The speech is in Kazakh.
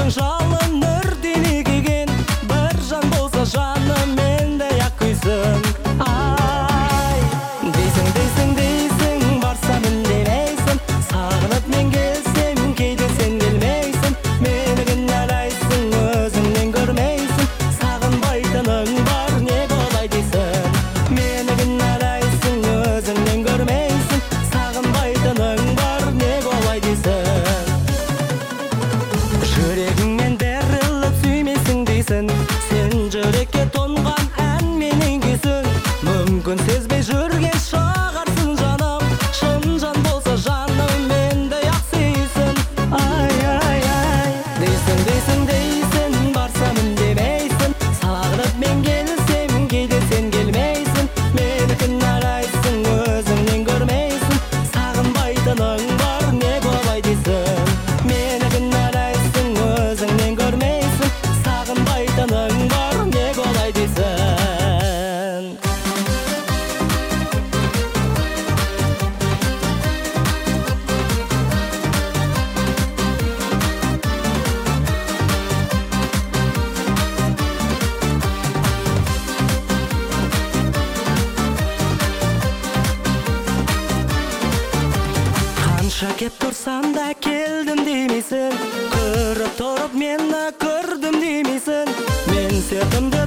Жүрегің жалыныр денегеген, бір жан болса жаным мендей-ақ күйсін. Ай, дейсің, барсам үндемейсің, сағынып мен келсем, кейде сен келмейсің. Мені кінәлайсың, өзіңнен көрмейсің, сағынбайтының бар, не болай дейсің. Мені кінәлайсың, өзіңнен көрмейсің, сағынбайтының бар, не болай дейсің. Жүрегіңмен беріліп сүймейсің дейсің, сен жүрекке тоңған ән менің күйсің. Мүмкін сезбей жүрген шығарсың жаным, шын жан болса жаным мендей-ақ сүйсін. Ай, дейсің, барсам үндемейсің, сағынып мен келсем, кейде сен келмейсің. Мені кінәлайсың, өзіңнен көрмейсің, сағынбайтының бар, не болай дейсің. Мені кінәлайсың, өзіңнен көрмейсің, сағынбайтының бар, не болай дейсің. Қанша кеп тұрсам да келдім деймейсің, көріп тұрып мені көрдім деймейсің. Мен сертімді